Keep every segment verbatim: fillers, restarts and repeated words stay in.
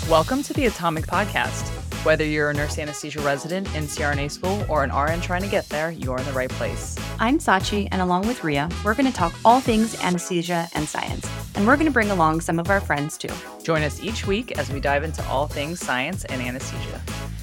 Welcome to the Atomic Podcast. Whether you're a nurse anesthesia resident in C R N A school or an R N trying to get there, you're in the right place. I'm Sachi, and along with Ria, we're going to talk all things anesthesia and science. And we're going to bring along some of our friends too. Join us each week as we dive into all things science and anesthesia.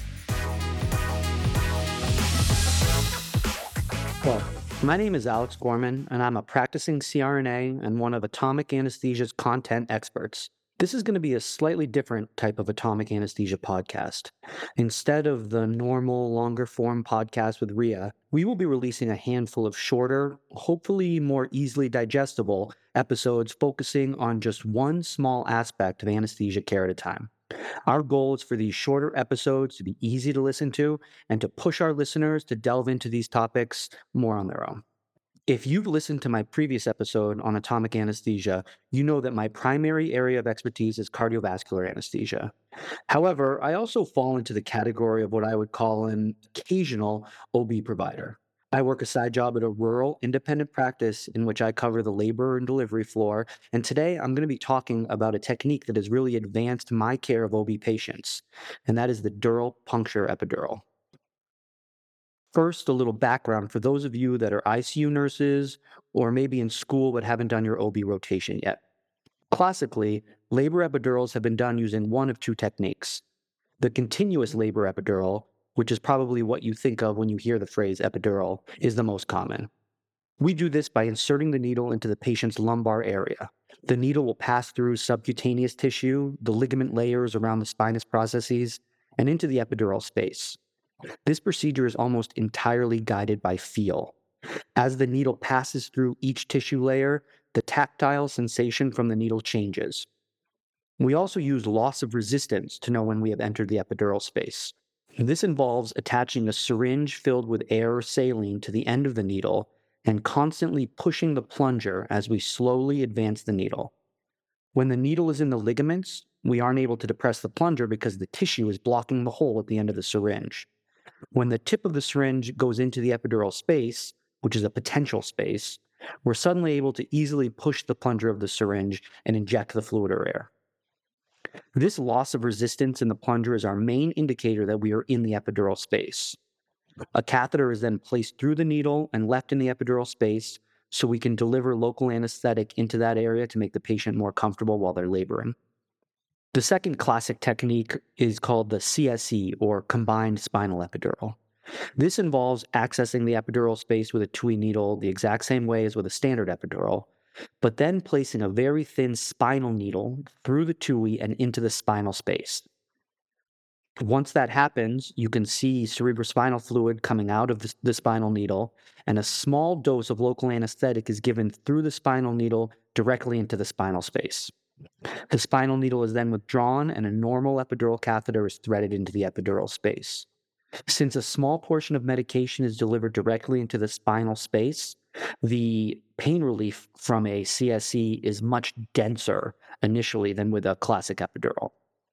Well, my name is Alex Gorman, and I'm a practicing C R N A and one of Atomic Anesthesia's content experts. This is going to be a slightly different type of Atomic Anesthesia podcast. Instead of the normal, longer form podcast with Ria, we will be releasing a handful of shorter, hopefully more easily digestible episodes focusing on just one small aspect of anesthesia care at a time. Our goal is for these shorter episodes to be easy to listen to and to push our listeners to delve into these topics more on their own. If you've listened to my previous episode on atomic anesthesia, you know that my primary area of expertise is cardiovascular anesthesia. However, I also fall into the category of what I would call an occasional O B provider. I work a side job at a rural independent practice in which I cover the labor and delivery floor, and today I'm going to be talking about a technique that has really advanced my care of O B patients, and that is the dural puncture epidural. First, a little background for those of you that are I C U nurses or maybe in school but haven't done your O B rotation yet. Classically, labor epidurals have been done using one of two techniques. The continuous labor epidural, which is probably what you think of when you hear the phrase epidural, is the most common. We do this by inserting the needle into the patient's lumbar area. The needle will pass through subcutaneous tissue, the ligament layers around the spinous processes, and into the epidural space. This procedure is almost entirely guided by feel. As the needle passes through each tissue layer, the tactile sensation from the needle changes. We also use loss of resistance to know when we have entered the epidural space. This involves attaching a syringe filled with air or saline to the end of the needle and constantly pushing the plunger as we slowly advance the needle. When the needle is in the ligaments, we aren't able to depress the plunger because the tissue is blocking the hole at the end of the syringe. When the tip of the syringe goes into the epidural space, which is a potential space, we're suddenly able to easily push the plunger of the syringe and inject the fluid or air. This loss of resistance in the plunger is our main indicator that we are in the epidural space. A catheter is then placed through the needle and left in the epidural space so we can deliver local anesthetic into that area to make the patient more comfortable while they're laboring. The second classic technique is called the C S E, or combined spinal epidural. This involves accessing the epidural space with a T U I needle the exact same way as with a standard epidural, but then placing a very thin spinal needle through the T U I and into the spinal space. Once that happens, you can see cerebrospinal fluid coming out of the, the spinal needle, and a small dose of local anesthetic is given through the spinal needle directly into the spinal space. The spinal needle is then withdrawn and a normal epidural catheter is threaded into the epidural space. Since a small portion of medication is delivered directly into the spinal space, the pain relief from a C S E is much denser initially than with a classic epidural.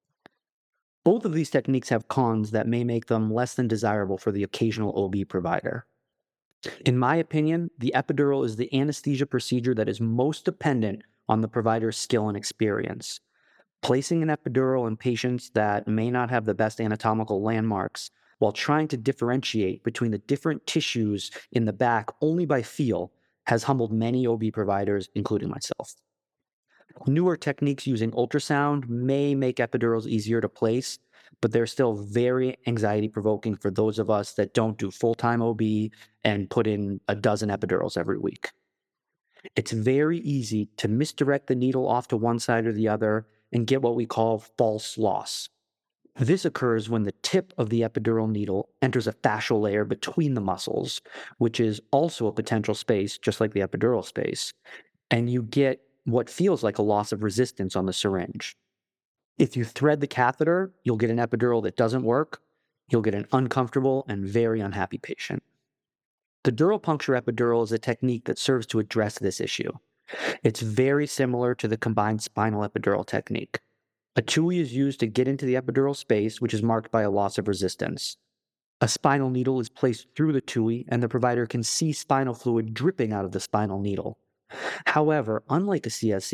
Both of these techniques have cons that may make them less than desirable for the occasional O B provider. In my opinion, the epidural is the anesthesia procedure that is most dependent on the provider's skill and experience. Placing an epidural in patients that may not have the best anatomical landmarks while trying to differentiate between the different tissues in the back only by feel has humbled many O B providers, including myself. Newer techniques using ultrasound may make epidurals easier to place, but they're still very anxiety-provoking for those of us that don't do full-time O B and put in a dozen epidurals every week. It's very easy to misdirect the needle off to one side or the other and get what we call false loss. This occurs when the tip of the epidural needle enters a fascial layer between the muscles, which is also a potential space, just like the epidural space, and you get what feels like a loss of resistance on the syringe. If you thread the catheter, you'll get an epidural that doesn't work. You'll get an uncomfortable and very unhappy patient. The dural puncture epidural is a technique that serves to address this issue. It's very similar to the combined spinal epidural technique. A T U I is used to get into the epidural space, which is marked by a loss of resistance. A spinal needle is placed through the T U I, and the provider can see spinal fluid dripping out of the spinal needle. However, unlike a C S E,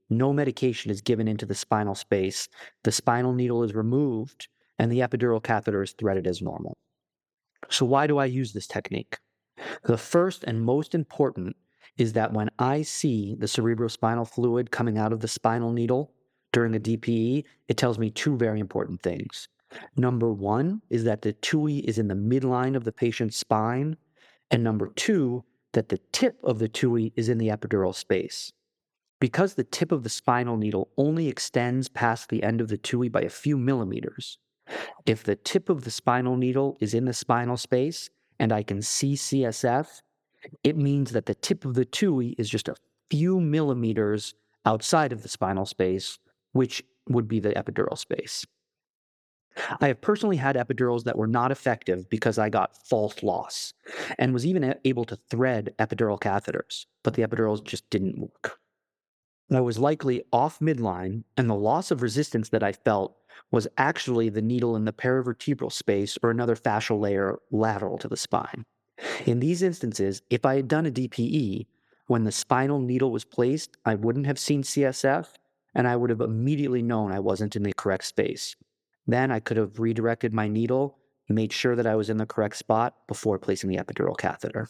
no medication is given into the spinal space, the spinal needle is removed, and the epidural catheter is threaded as normal. So why do I use this technique? The first and most important is that when I see the cerebrospinal fluid coming out of the spinal needle during a D P E, it tells me two very important things. Number one is that the T U I is in the midline of the patient's spine, and number two, that the tip of the T U I is in the epidural space. Because the tip of the spinal needle only extends past the end of the T U I by a few millimeters, if the tip of the spinal needle is in the spinal space and I can see C S F, it means that the tip of the T U I is just a few millimeters outside of the spinal space, which would be the epidural space. I have personally had epidurals that were not effective because I got false loss and was even able to thread epidural catheters, but the epidurals just didn't work. I was likely off midline, and the loss of resistance that I felt was actually the needle in the paravertebral space or another fascial layer lateral to the spine. In these instances, if I had done a D P E, when the spinal needle was placed, I wouldn't have seen C S F, and I would have immediately known I wasn't in the correct space. Then I could have redirected my needle and made sure that I was in the correct spot before placing the epidural catheter.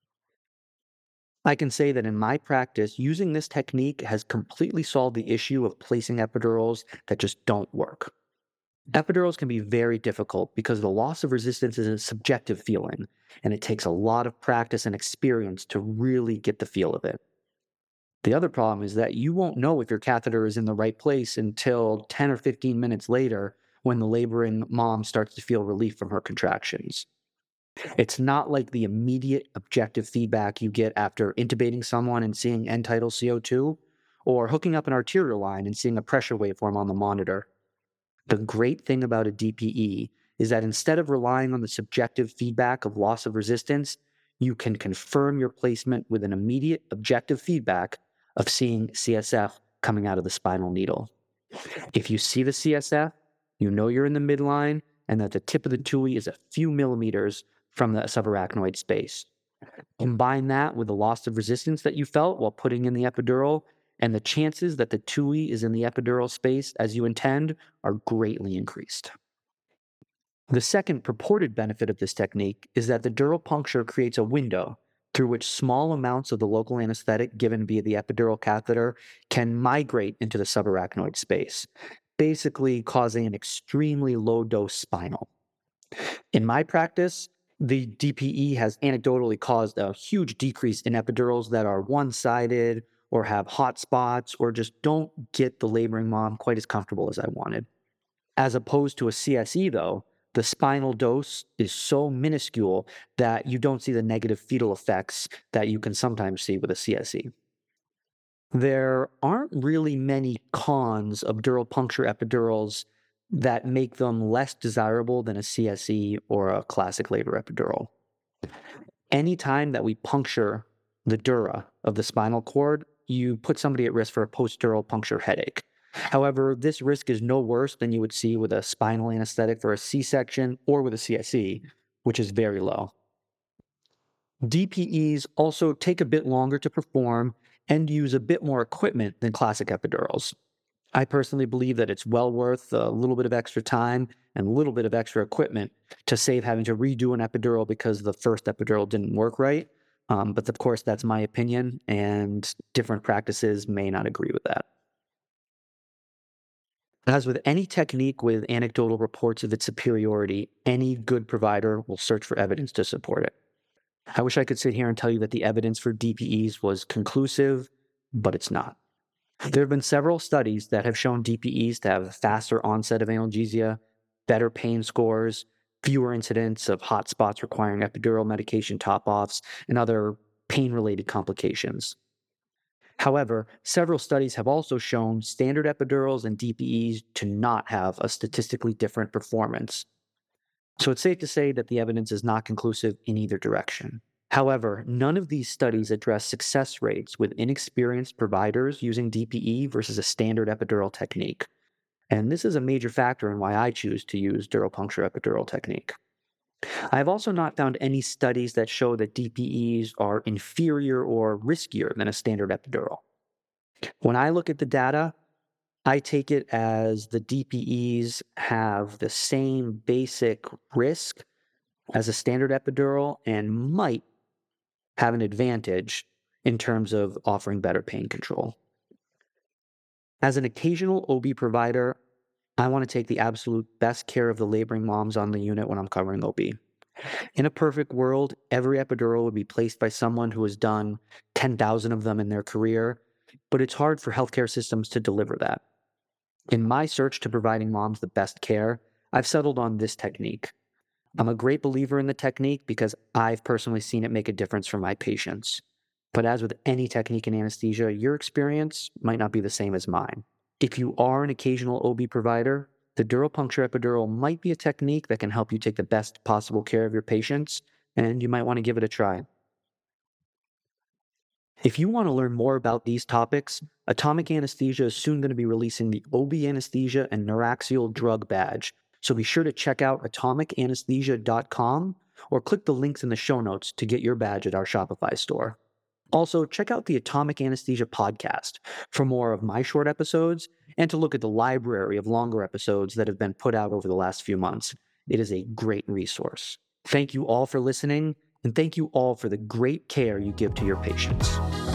I can say that in my practice, using this technique has completely solved the issue of placing epidurals that just don't work. Epidurals can be very difficult because the loss of resistance is a subjective feeling, and it takes a lot of practice and experience to really get the feel of it. The other problem is that you won't know if your catheter is in the right place until ten or fifteen minutes later when the laboring mom starts to feel relief from her contractions. It's not like the immediate objective feedback you get after intubating someone and seeing end-tidal C O two, or hooking up an arterial line and seeing a pressure waveform on the monitor. The great thing about a D P E is that instead of relying on the subjective feedback of loss of resistance, you can confirm your placement with an immediate objective feedback of seeing C S F coming out of the spinal needle. If you see the C S F, you know you're in the midline and that the tip of the T U I is a few millimeters from the subarachnoid space. Combine that with the loss of resistance that you felt while putting in the epidural, and the chances that the T U I is in the epidural space as you intend are greatly increased. The second purported benefit of this technique is that the dural puncture creates a window through which small amounts of the local anesthetic given via the epidural catheter can migrate into the subarachnoid space, basically causing an extremely low-dose spinal. In my practice, the D P E has anecdotally caused a huge decrease in epidurals that are one-sided or have hot spots or just don't get the laboring mom quite as comfortable as I wanted. As opposed to a C S E, though, the spinal dose is so minuscule that you don't see the negative fetal effects that you can sometimes see with a C S E. There aren't really many cons of dural puncture epidurals that make them less desirable than a C S E or a classic labor epidural. Anytime that we puncture the dura of the spinal cord, you put somebody at risk for a post-dural puncture headache. However, this risk is no worse than you would see with a spinal anesthetic for a C-section or with a C S E, which is very low. D P Es also take a bit longer to perform and use a bit more equipment than classic epidurals. I personally believe that it's well worth a little bit of extra time and a little bit of extra equipment to save having to redo an epidural because the first epidural didn't work right. Um, but of course, that's my opinion, and different practices may not agree with that. As with any technique with anecdotal reports of its superiority, any good provider will search for evidence to support it. I wish I could sit here and tell you that the evidence for D P Es was conclusive, but it's not. There have been several studies that have shown D P Es to have a faster onset of analgesia, better pain scores, fewer incidents of hot spots requiring epidural medication top-offs, and other pain-related complications. However, several studies have also shown standard epidurals and D P Es to not have a statistically different performance. So it's safe to say that the evidence is not conclusive in either direction. However, none of these studies address success rates with inexperienced providers using D P E versus a standard epidural technique. And this is a major factor in why I choose to use dural puncture epidural technique. I have also not found any studies that show that D P Es are inferior or riskier than a standard epidural. When I look at the data, I take it as the D P Es have the same basic risk as a standard epidural and might have an advantage in terms of offering better pain control. As an occasional O B provider, I want to take the absolute best care of the laboring moms on the unit when I'm covering O B. In a perfect world, every epidural would be placed by someone who has done ten thousand of them in their career, but it's hard for healthcare systems to deliver that. In my search to providing moms the best care, I've settled on this technique. I'm a great believer in the technique because I've personally seen it make a difference for my patients. But as with any technique in anesthesia, your experience might not be the same as mine. If you are an occasional O B provider, the dural puncture epidural might be a technique that can help you take the best possible care of your patients, and you might want to give it a try. If you want to learn more about these topics, Atomic Anesthesia is soon going to be releasing the O B Anesthesia and Neuraxial Drug Badge, so be sure to check out atomic anesthesia dot com or click the links in the show notes to get your badge at our Shopify store. Also, check out the Atomic Anesthesia podcast for more of my short episodes and to look at the library of longer episodes that have been put out over the last few months. It is a great resource. Thank you all for listening, and thank you all for the great care you give to your patients.